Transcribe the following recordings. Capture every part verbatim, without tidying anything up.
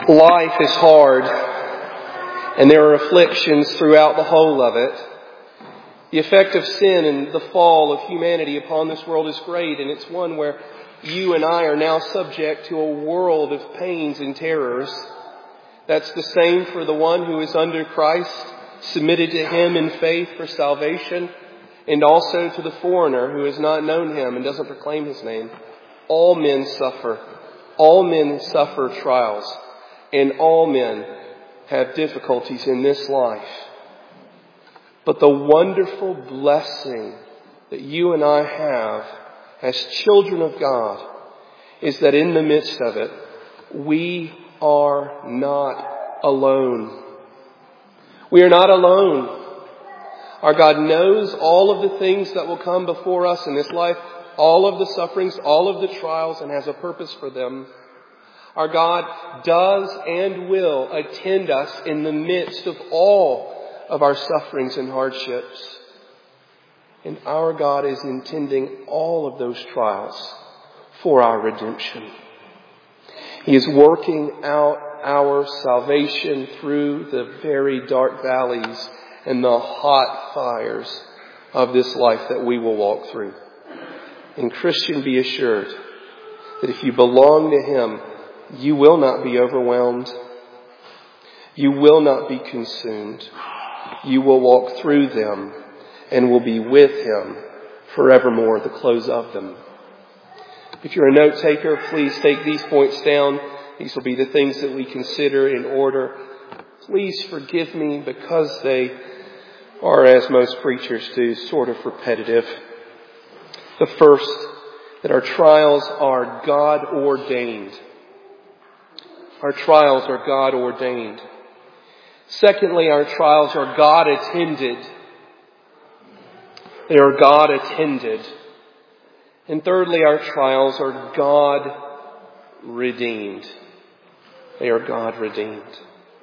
Life is hard, and there are afflictions throughout the whole of it. The effect of sin and the fall of humanity upon this world is great, and it's one where you and I are now subject to a world of pains and terrors. That's the same for the one who is under Christ, submitted to Him in faith for salvation, and also to the foreigner who has not known Him and doesn't proclaim His name. All men suffer. All men suffer trials. And all men have difficulties in this life. But the wonderful blessing that you and I have as children of God is that in the midst of it, we are not alone. We are not alone. Our God knows all of the things that will come before us in this life, all of the sufferings, all of the trials, and has a purpose for them. Our God does and will attend us in the midst of all of our sufferings and hardships. And our God is intending all of those trials for our redemption. He is working out our salvation through the very dark valleys and the hot fires of this life that we will walk through. And Christian, be assured that if you belong to Him, you will not be overwhelmed. You will not be consumed. You will walk through them and will be with Him forevermore at the close of them. If you're a note taker, please take these points down. These will be the things that we consider in order. Please forgive me because they are, as most preachers do, sort of repetitive. The first, that our trials are God-ordained. Our trials are God-ordained. Secondly, our trials are God-attended. They are God-attended. And thirdly, our trials are God-redeemed. They are God-redeemed.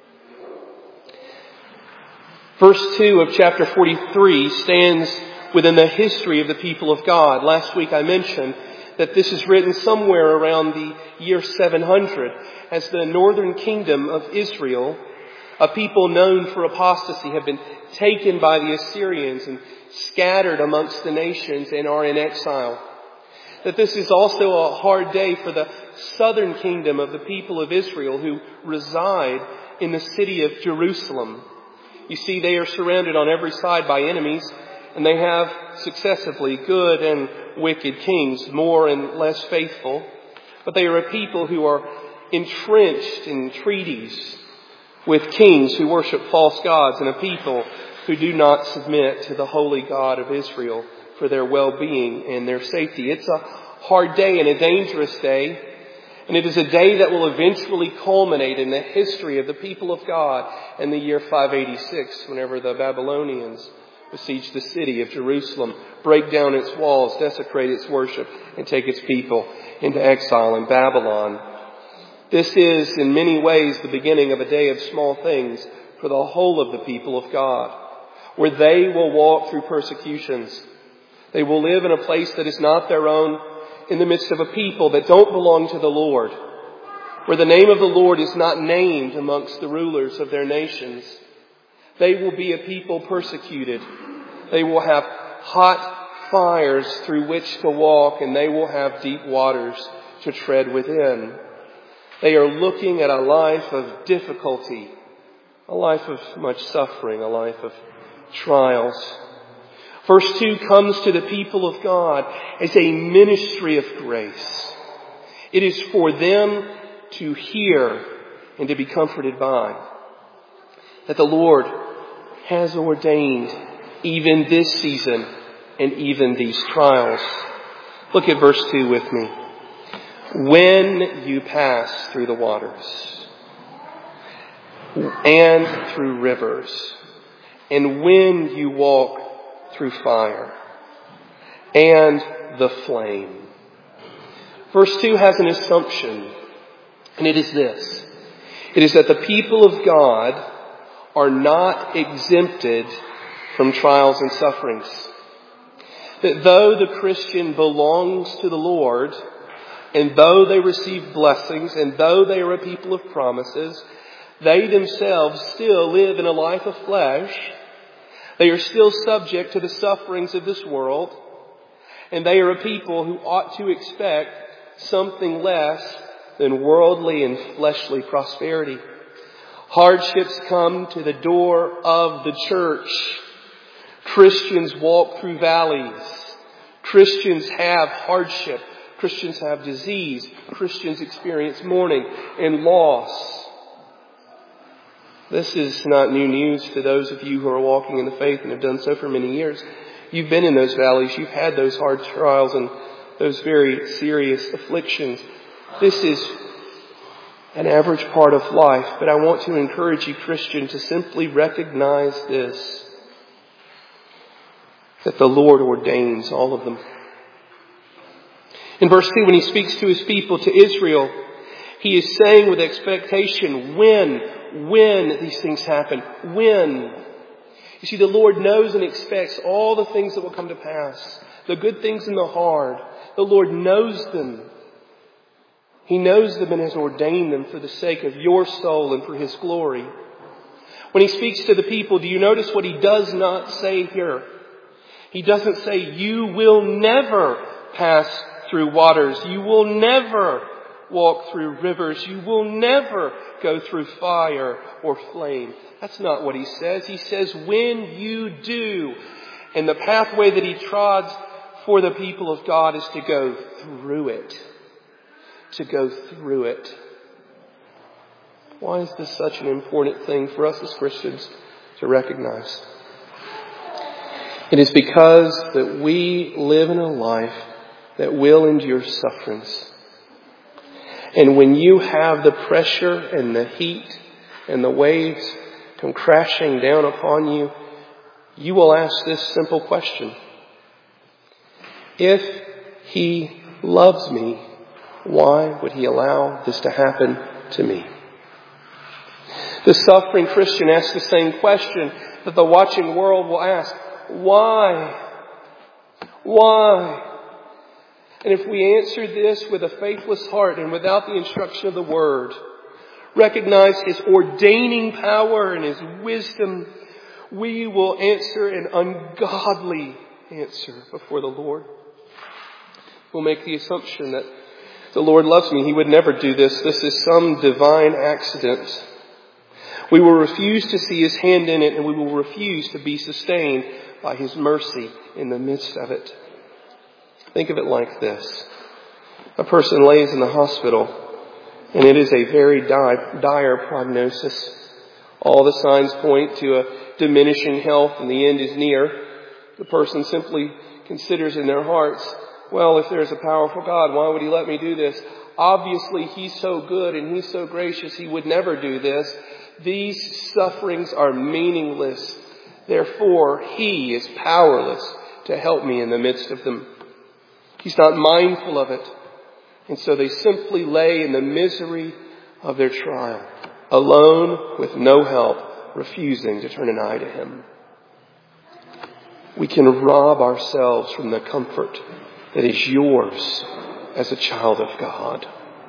Verse two of chapter forty-three stands within the history of the people of God. Last week I mentioned that this is written somewhere around the year seven hundred as the northern kingdom of Israel, a people known for apostasy, have been taken by the Assyrians and scattered amongst the nations and are in exile. That this is also a hard day for the southern kingdom of the people of Israel who reside in the city of Jerusalem. You see, they are surrounded on every side by enemies, and they have successively good and wicked kings, more and less faithful. But they are a people who are entrenched in treaties with kings who worship false gods and a people who do not submit to the holy God of Israel for their well-being and their safety. It's a hard day and a dangerous day. And it is a day that will eventually culminate in the history of the people of God in the year five eighty-six, whenever the Babylonians besiege the city of Jerusalem, break down its walls, desecrate its worship, and take its people into exile in Babylon. This is, in many ways, the beginning of a day of small things for the whole of the people of God, where they will walk through persecutions. They will live in a place that is not their own, in the midst of a people that don't belong to the Lord, where the name of the Lord is not named amongst the rulers of their nations. They will be a people persecuted. They will have hot fires through which to walk, and they will have deep waters to tread within. They are looking at a life of difficulty, a life of much suffering, a life of trials. Verse two comes to the people of God as a ministry of grace. It is for them to hear and to be comforted by. That the Lord has ordained even this season and even these trials. Look at verse two with me. When you pass through the waters and through rivers, and when you walk through fire and the flame. Verse two has an assumption, and it is this. It is that the people of God are not exempted from trials and sufferings. That though the Christian belongs to the Lord, And though they receive blessings, and though they are a people of promises, they themselves still live in a life of flesh. They are still subject to the sufferings of this world. And they are a people who ought to expect something less than worldly and fleshly prosperity. Hardships come to the door of the church. Christians walk through valleys. Christians have hardship. Christians have disease. Christians experience mourning and loss. This is not new news to those of you who are walking in the faith and have done so for many years. You've been in those valleys. You've had those hard trials and those very serious afflictions. This is an average part of life. But I want to encourage you, Christian, to simply recognize this, that the Lord ordains all of them. In verse two, when he speaks to his people, to Israel, he is saying with expectation, when, when these things happen, when. You see, the Lord knows and expects all the things that will come to pass, the good things and the hard. The Lord knows them. He knows them and has ordained them for the sake of your soul and for His glory. When he speaks to the people, do you notice what he does not say here? He doesn't say, you will never pass through waters. You will never walk through rivers. You will never go through fire or flame. That's not what he says. He says, when you do. And the pathway that he trods for the people of God is to go through it. To go through it. Why is this such an important thing for us as Christians to recognize? It is because that we live in a life that will endure sufferings. And when you have the pressure and the heat and the waves come crashing down upon you, you will ask this simple question. If He loves me, why would He allow this to happen to me? The suffering Christian asks the same question that the watching world will ask. Why? Why? And if we answer this with a faithless heart and without the instruction of the Word, recognize His ordaining power and His wisdom, we will answer an ungodly answer before the Lord. We'll make the assumption that the Lord loves me. He would never do this. This is some divine accident. We will refuse to see His hand in it, and we will refuse to be sustained by His mercy in the midst of it. Think of it like this. A person lays in the hospital, and it is a very di- dire prognosis. All the signs point to a diminishing health, and the end is near. The person simply considers in their hearts, well, if there's a powerful God, why would He let me do this? Obviously, He's so good and He's so gracious, He would never do this. These sufferings are meaningless. Therefore, He is powerless to help me in the midst of them. He's not mindful of it. And so they simply lay in the misery of their trial, alone with no help, refusing to turn an eye to Him. We can rob ourselves from the comfort that is yours as a child of God.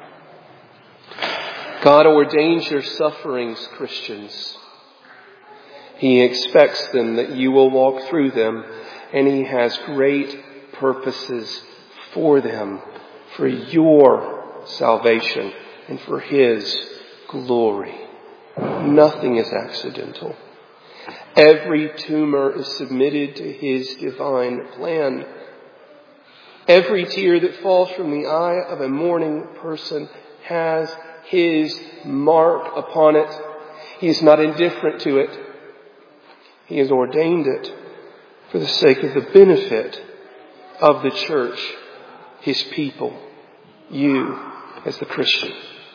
God ordains your sufferings, Christians. He expects them, that you will walk through them, and He has great purposes for them, for your salvation and for His glory. Nothing is accidental. Every tumor is submitted to His divine plan. Every tear that falls from the eye of a mourning person has His mark upon it. He is not indifferent to it. He has ordained it for the sake of the benefit of the church, His people, you as the Christian.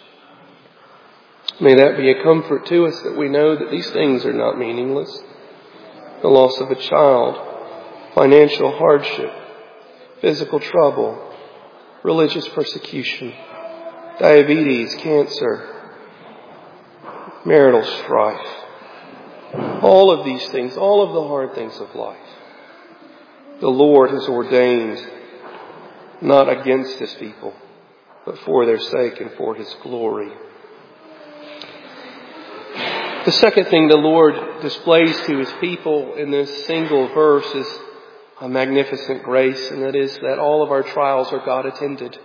May that be a comfort to us, that we know that these things are not meaningless. The loss of a child, financial hardship, physical trouble, religious persecution, diabetes, cancer, marital strife. All of these things, all of the hard things of life, the Lord has ordained not against His people, but for their sake and for His glory. The second thing the Lord displays to His people in this single verse is a magnificent grace, and that is that all of our trials are God attended.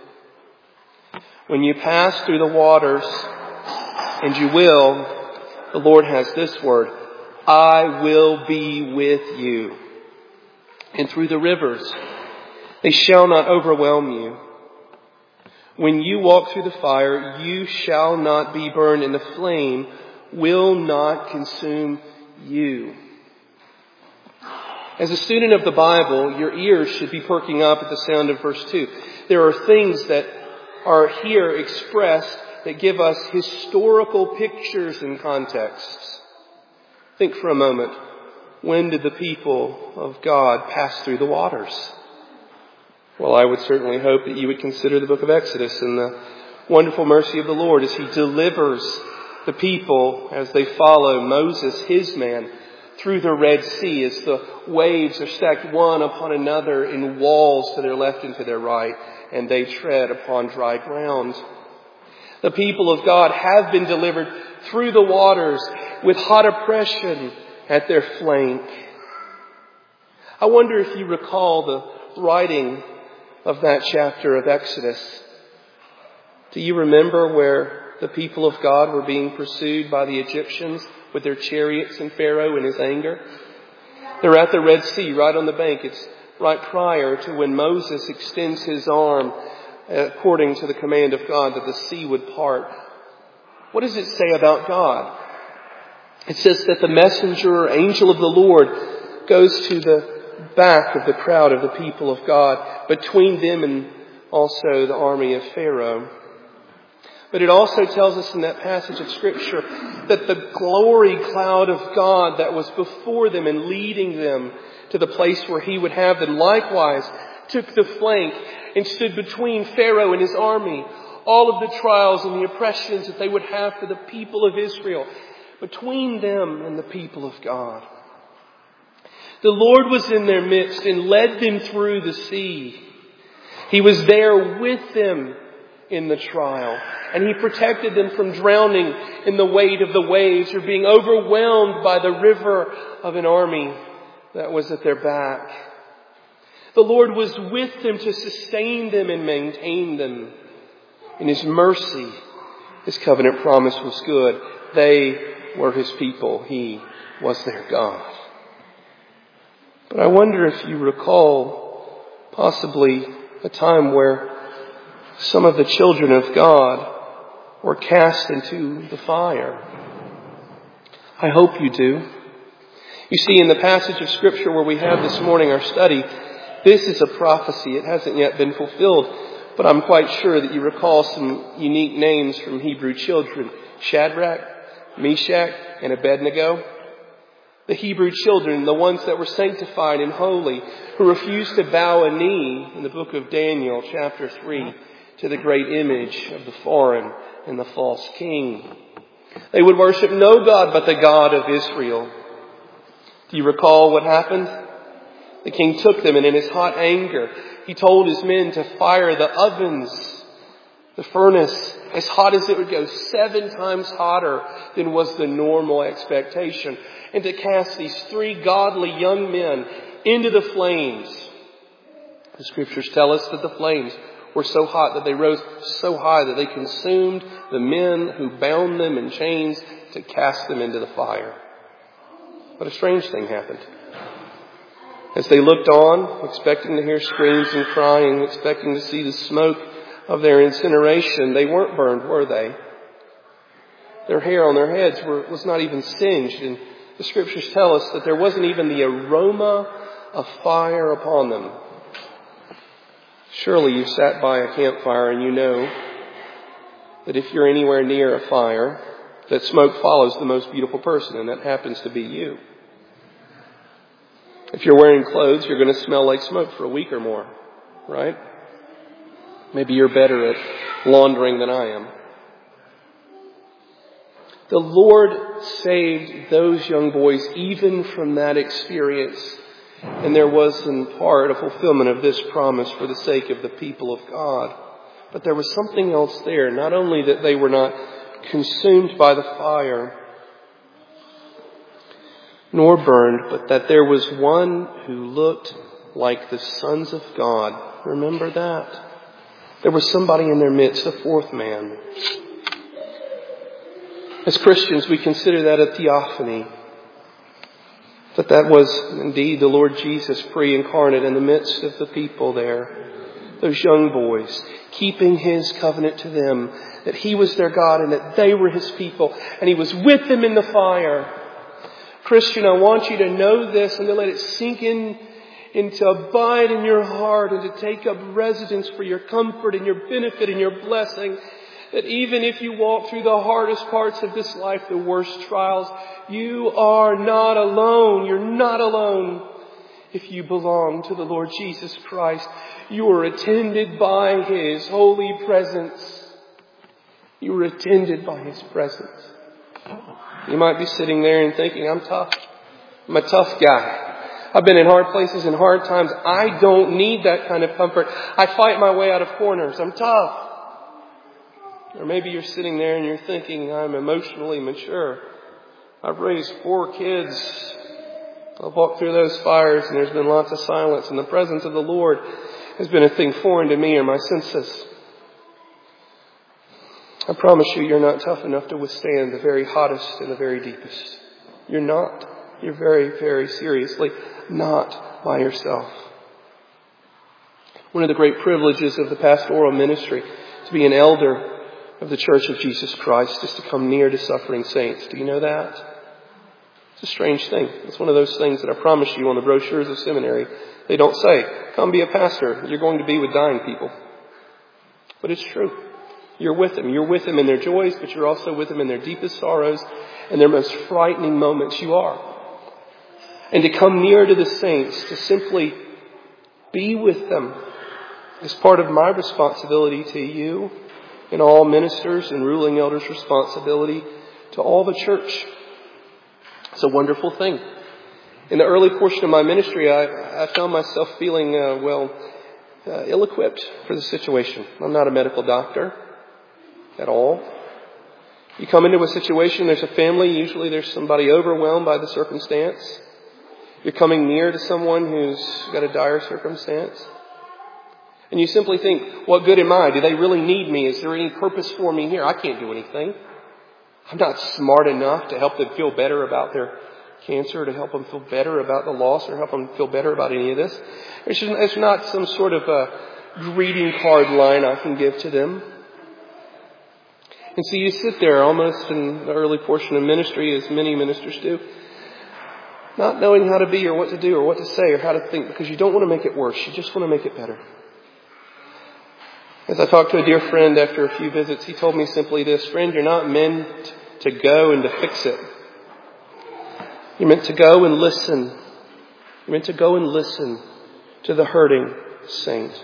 When you pass through the waters, and you will, the Lord has this word, I will be with you. And through the rivers, they shall not overwhelm you. When you walk through the fire, you shall not be burned, and the flame will not consume you. As a student of the Bible, your ears should be perking up at the sound of verse two. There are things that are here expressed that give us historical pictures and contexts. Think for a moment. When did the people of God pass through the waters? Well, I would certainly hope that you would consider the book of Exodus and the wonderful mercy of the Lord as He delivers the people as they follow Moses, His man, through the Red Sea as the waves are stacked one upon another in walls to their left and to their right, and they tread upon dry ground. The people of God have been delivered through the waters with hot oppression at their flank. I wonder if you recall the writing of that chapter of Exodus. Do you remember where the people of God were being pursued by the Egyptians with their chariots and Pharaoh in his anger? They're at the Red Sea, right on the bank. It's right prior to when Moses extends his arm according to the command of God that the sea would part. What does it say about God? It says that the messenger or angel of the Lord goes to the back of the crowd of the people of God, between them and also the army of Pharaoh. But it also tells us in that passage of Scripture that the glory cloud of God that was before them and leading them to the place where He would have them likewise took the flank and stood between Pharaoh and his army. All of the trials and the oppressions that they would have for the people of Israel, between them and the people of God. The Lord was in their midst and led them through the sea. He was there with them in the trial, and He protected them from drowning in the weight of the waves or being overwhelmed by the river of an army that was at their back. The Lord was with them to sustain them and maintain them. In His mercy, His covenant promise was good. They were His people. He was their God. But I wonder if you recall possibly a time where some of the children of God were cast into the fire. I hope you do. You see, in the passage of Scripture where we have this morning our study, this is a prophecy. It hasn't yet been fulfilled, but I'm quite sure that you recall some unique names from Hebrew children. Shadrach, Meshach, and Abednego. The Hebrew children, the ones that were sanctified and holy, who refused to bow a knee in the book of Daniel, chapter three, to the great image of the foreign and the false king. They would worship no God but the God of Israel. Do you recall what happened? The king took them, and in his hot anger, he told his men to fire the ovens, the furnace, as hot as it would go, seven times hotter than was the normal expectation, and to cast these three godly young men into the flames. The Scriptures tell us that the flames were so hot that they rose so high that they consumed the men who bound them in chains to cast them into the fire. But a strange thing happened. As they looked on, expecting to hear screams and crying, expecting to see the smoke of their incineration, they weren't burned, were they? Their hair on their heads were, was not even singed. And the Scriptures tell us that there wasn't even the aroma of fire upon them. Surely you've sat by a campfire and you know that if you're anywhere near a fire, that smoke follows the most beautiful person, and that happens to be you. If you're wearing clothes, you're going to smell like smoke for a week or more, right? Maybe you're better at laundering than I am. The Lord saved those young boys even from that experience. And there was in part a fulfillment of this promise for the sake of the people of God. But there was something else there. Not only that they were not consumed by the fire, nor burned, but that there was one who looked like the sons of God. Remember that? There was somebody in their midst, a fourth man. As Christians, we consider that a theophany. But that was indeed the Lord Jesus pre-incarnate in the midst of the people there. Those young boys, keeping His covenant to them, that He was their God and that they were His people, and He was with them in the fire. Christian, I want you to know this and to let it sink in, and to abide in your heart and to take up residence for your comfort and your benefit and your blessing. That even if you walk through the hardest parts of this life, the worst trials, you are not alone. You're not alone. If you belong to the Lord Jesus Christ, you are attended by His holy presence. You are attended by His presence. You might be sitting there and thinking, I'm tough. I'm a tough guy. I've been in hard places and hard times. I don't need that kind of comfort. I fight my way out of corners. I'm tough. Or maybe you're sitting there and you're thinking, I'm emotionally mature. I've raised four kids. I've walked through those fires and there's been lots of silence, and the presence of the Lord has been a thing foreign to me or my senses. I promise you, you're not tough enough to withstand the very hottest and the very deepest. You're not. You're very, very seriously not by yourself. One of the great privileges of the pastoral ministry, to be an elder of the Church of Jesus Christ, is to come near to suffering saints. Do you know that? It's a strange thing. It's one of those things that I promise you on the brochures of seminary, they don't say, come be a pastor. You're going to be with dying people. But it's true. You're with them. You're with them in their joys, but you're also with them in their deepest sorrows and their most frightening moments. You are. And to come near to the saints, to simply be with them, is part of my responsibility to you and all ministers and ruling elders' responsibility to all the church. It's a wonderful thing. In the early portion of my ministry, I, I found myself feeling, uh, well, uh, ill-equipped for the situation. I'm not a medical doctor at all. You come into a situation, there's a family, usually there's somebody overwhelmed by the circumstance. You're coming near to someone who's got a dire circumstance. And you simply think, what good am I? Do they really need me? Is there any purpose for me here? I can't do anything. I'm not smart enough to help them feel better about their cancer, to help them feel better about the loss, or help them feel better about any of this. There's not some sort of a greeting card line I can give to them. And so you sit there almost in the early portion of ministry, as many ministers do, not knowing how to be or what to do or what to say or how to think, because you don't want to make it worse. You just want to make it better. As I talked to a dear friend after a few visits, he told me simply this: friend, you're not meant to go and to fix it. You're meant to go and listen. You're meant to go and listen to the hurting saint.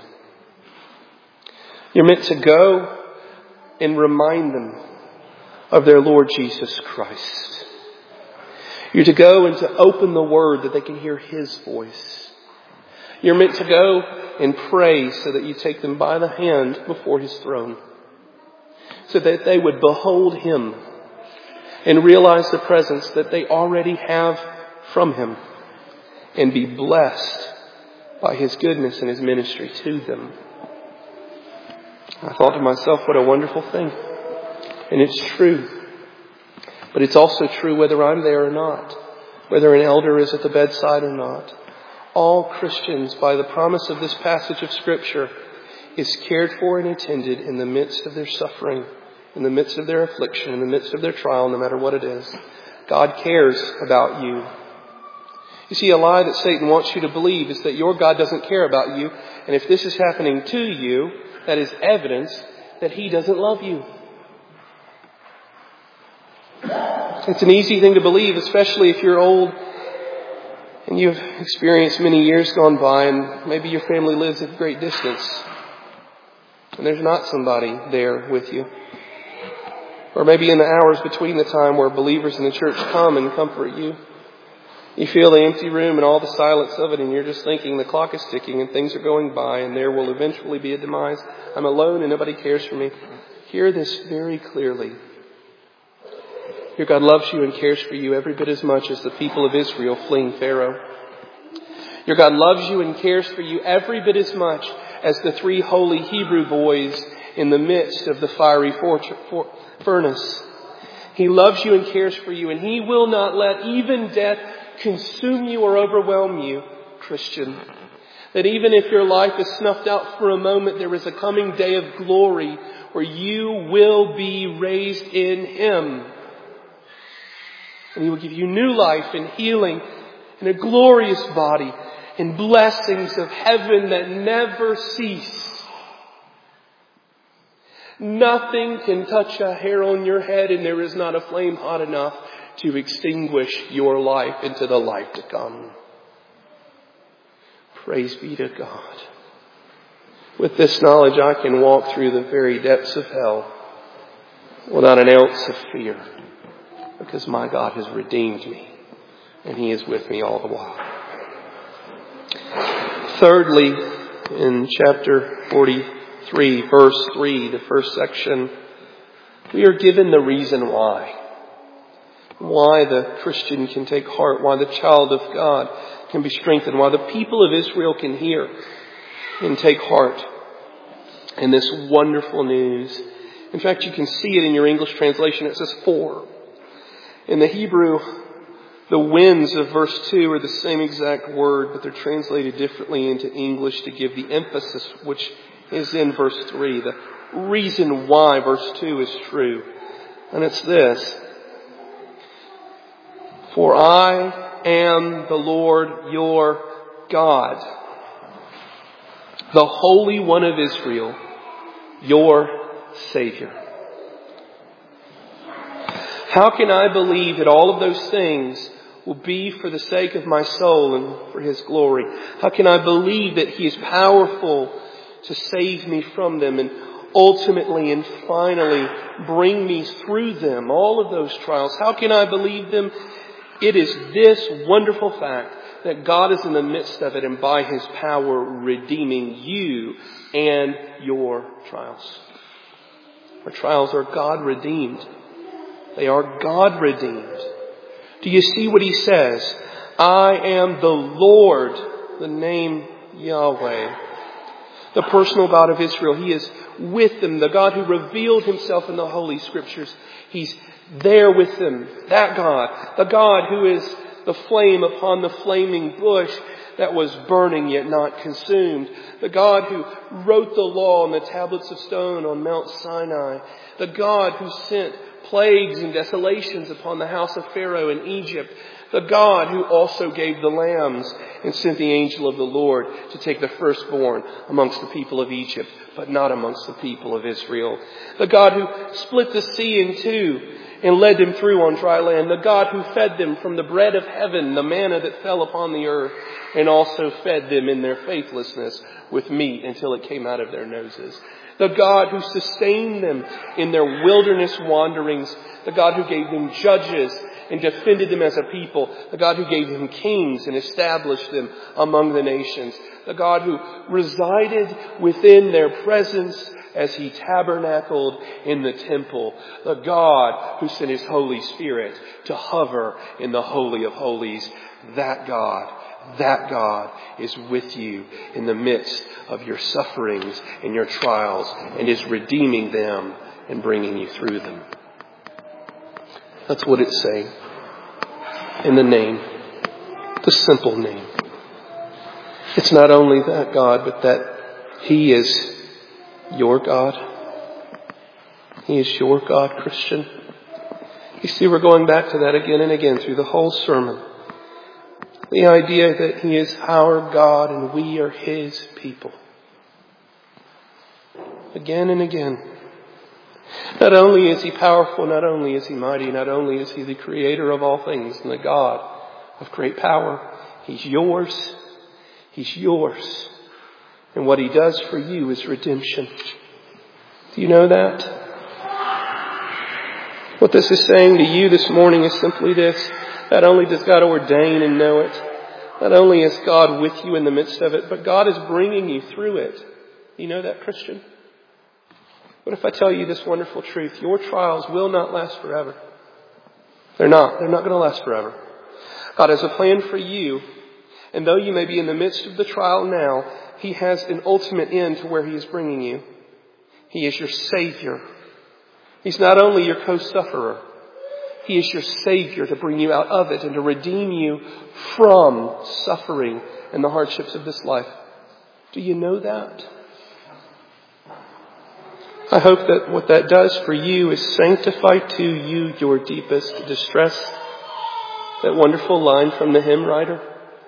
You're meant to go and remind them of their Lord Jesus Christ. You're to go and to open the Word that they can hear His voice. You're meant to go and pray so that you take them by the hand before His throne, so that they would behold Him and realize the presence that they already have from Him and be blessed by His goodness and His ministry to them. I thought to myself, what a wonderful thing. And it's true. But it's also true whether I'm there or not, whether an elder is at the bedside or not. All Christians, by the promise of this passage of Scripture, is cared for and attended in the midst of their suffering, in the midst of their affliction, in the midst of their trial, no matter what it is. God cares about you. You see, a lie that Satan wants you to believe is that your God doesn't care about you. And if this is happening to you, that is evidence that He doesn't love you. It's an easy thing to believe, especially if you're old and you've experienced many years gone by and maybe your family lives at great distance and there's not somebody there with you. Or maybe in the hours between the time where believers in the church come and comfort you, You feel the empty room and all the silence of it, and you're just thinking the clock is ticking and things are going by and there will eventually be a demise. I'm alone and nobody cares for me. Hear this very clearly. Your God loves you and cares for you every bit as much as the people of Israel fleeing Pharaoh. Your God loves you and cares for you every bit as much as the three holy Hebrew boys in the midst of the fiery furnace. He loves you and cares for you, and He will not let even death consume you or overwhelm you, Christian. That even if your life is snuffed out for a moment, there is a coming day of glory where you will be raised in Him. And He will give you new life and healing and a glorious body and blessings of heaven that never cease. Nothing can touch a hair on your head, and there is not a flame hot enough to extinguish your life into the life to come. Praise be to God. With this knowledge, I can walk through the very depths of hell without an ounce of fear, because my God has redeemed me, and He is with me all the while. Thirdly, in chapter forty-three, verse three, the first section, we are given the reason why. Why the Christian can take heart, why the child of God can be strengthened, why the people of Israel can hear and take heart in this wonderful news. In fact, you can see it in your English translation. It says for. In the Hebrew, the winds of verse two are the same exact word, but they're translated differently into English to give the emphasis which is in verse three. The reason why verse two is true. And it's this. For I am the Lord your God, the Holy One of Israel, your Savior. How can I believe that all of those things will be for the sake of my soul and for His glory? How can I believe that He is powerful to save me from them and ultimately and finally bring me through them, all of those trials? How can I believe them? It is this wonderful fact that God is in the midst of it and by His power redeeming you and your trials. Our trials are God redeemed. They are God redeemed. Do you see what He says? I am the Lord, the name Yahweh, the personal God of Israel. He is with them, the God who revealed Himself in the Holy Scriptures. He's there with them, that God, the God who is the flame upon the flaming bush that was burning yet not consumed, the God who wrote the law on the tablets of stone on Mount Sinai, the God who sent plagues and desolations upon the house of Pharaoh in Egypt, the God who also gave the lambs and sent the angel of the Lord to take the firstborn amongst the people of Egypt, but not amongst the people of Israel. The God who split the sea in two and led them through on dry land. The God who fed them from the bread of heaven, the manna that fell upon the earth, and also fed them in their faithlessness with meat until it came out of their noses. The God who sustained them in their wilderness wanderings. The God who gave them judges and defended them as a people. The God who gave them kings and established them among the nations. The God who resided within their presence as He tabernacled in the temple. The God who sent His Holy Spirit to hover in the Holy of Holies. That God, that God is with you in the midst of your sufferings and your trials and is redeeming them and bringing you through them. That's what it's saying. In the name, the simple name. It's not only that God, but that He is your God. He is your God, Christian. You see, we're going back to that again and again through the whole sermon. The idea that He is our God and we are His people. Again and again. Not only is He powerful, not only is He mighty, not only is He the creator of all things and the God of great power, He's yours. He's yours. And what He does for you is redemption. Do you know that? What this is saying to you this morning is simply this. Not only does God ordain and know it, not only is God with you in the midst of it, but God is bringing you through it. You know that, Christian? What if I tell you this wonderful truth? Your trials will not last forever. They're not. They're not going to last forever. God has a plan for you. And though you may be in the midst of the trial now, He has an ultimate end to where He is bringing you. He is your Savior. He's not only your co-sufferer. He is your Savior to bring you out of it and to redeem you from suffering and the hardships of this life. Do you know that? I hope that what that does for you is sanctify to you your deepest distress. That wonderful line from the hymn writer.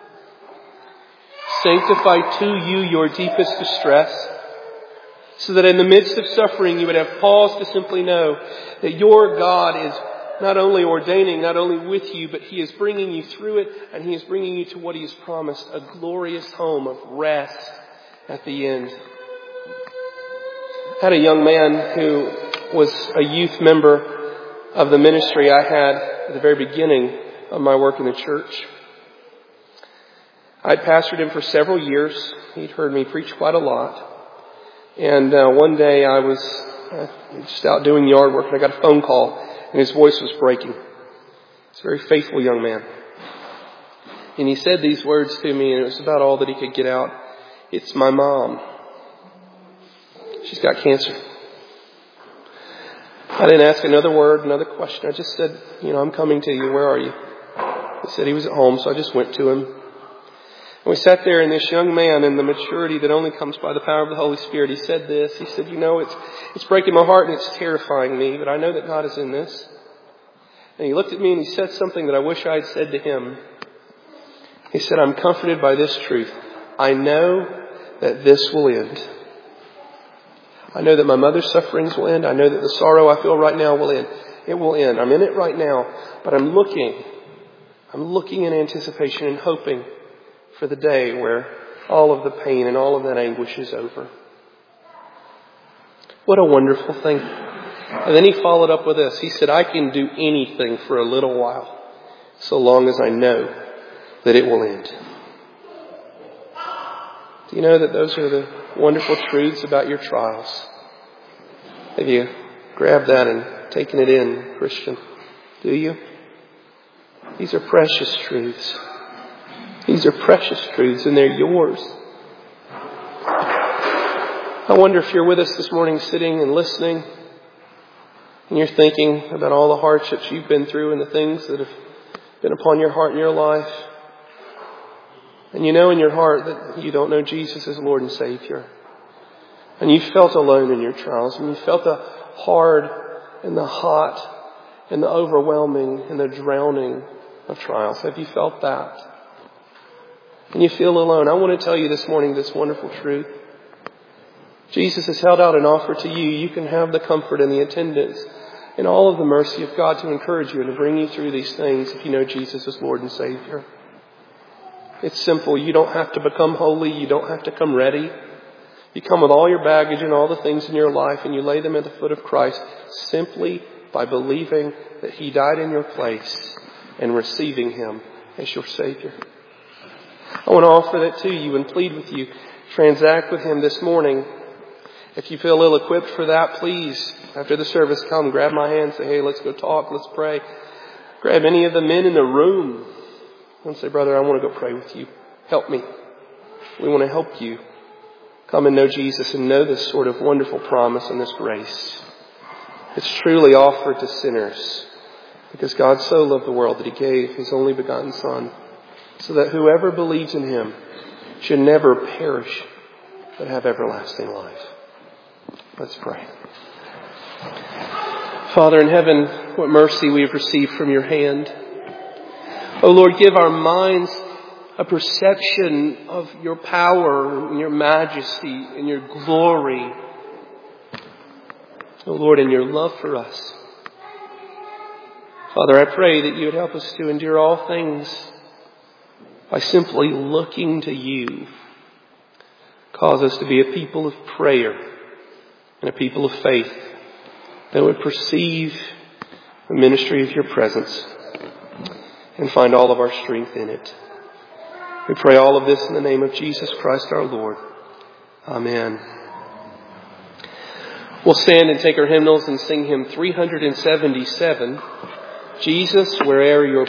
Sanctify to you your deepest distress, so that in the midst of suffering you would have pause to simply know that your God is not only ordaining, not only with you, but He is bringing you through it, and He is bringing you to what He has promised, a glorious home of rest at the end. I had a young man who was a youth member of the ministry I had at the very beginning of my work in the church. I'd pastored him for several years. He'd heard me preach quite a lot. And uh, one day I was uh, just out doing yard work, and I got a phone call, and his voice was breaking. He's a very faithful young man. And he said these words to me, and it was about all that he could get out. It's my mom. She's got cancer. I didn't ask another word, another question. I just said, you know, I'm coming to you. Where are you? He said he was at home, so I just went to him. And we sat there, and this young man, in the maturity that only comes by the power of the Holy Spirit, he said this. He said, you know, it's it's breaking my heart and it's terrifying me, but I know that God is in this. And he looked at me and he said something that I wish I had said to him. He said, I'm comforted by this truth. I know that this will end. I know that my mother's sufferings will end. I know that the sorrow I feel right now will end. It will end. I'm in it right now, but I'm looking. I'm looking in anticipation and hoping for the day where all of the pain and all of that anguish is over. What a wonderful thing. And then he followed up with this. He said, I can do anything for a little while, so long as I know that it will end. Do you know that those are the wonderful truths about your trials? Have you grabbed that and taken it in, Christian? Do you? These are precious truths. These are precious truths, and they're yours. I wonder if you're with us this morning sitting and listening, and you're thinking about all the hardships you've been through and the things that have been upon your heart in your life. And you know in your heart that you don't know Jesus as Lord and Savior. And you felt alone in your trials, and you felt the hard and the hot and the overwhelming and the drowning of trials. Have you felt that? And you feel alone. I want to tell you this morning this wonderful truth. Jesus has held out an offer to you. You can have the comfort and the attendance and all of the mercy of God to encourage you and to bring you through these things if you know Jesus as Lord and Savior. It's simple. You don't have to become holy. You don't have to come ready. You come with all your baggage and all the things in your life, and you lay them at the foot of Christ simply by believing that He died in your place and receiving Him as your Savior. I want to offer that to you and plead with you. Transact with Him this morning. If you feel ill-equipped for that, please, after the service, come, grab my hand, say, hey, let's go talk, let's pray. Grab any of the men in the room and say, brother, I want to go pray with you. Help me. We want to help you come and know Jesus and know this sort of wonderful promise and this grace. It's truly offered to sinners because God so loved the world that He gave His only begotten Son, so that whoever believes in Him should never perish, but have everlasting life. Let's pray. Father in heaven, what mercy we have received from your hand. Oh Lord, give our minds a perception of your power and your majesty and your glory. Oh Lord, and your love for us. Father, I pray that you would help us to endure all things by simply looking to you. Cause us to be a people of prayer and a people of faith that would perceive the ministry of your presence and find all of our strength in it. We pray all of this in the name of Jesus Christ our Lord. Amen. We'll stand and take our hymnals and sing hymn three seventy-seven, Jesus, Where'er Your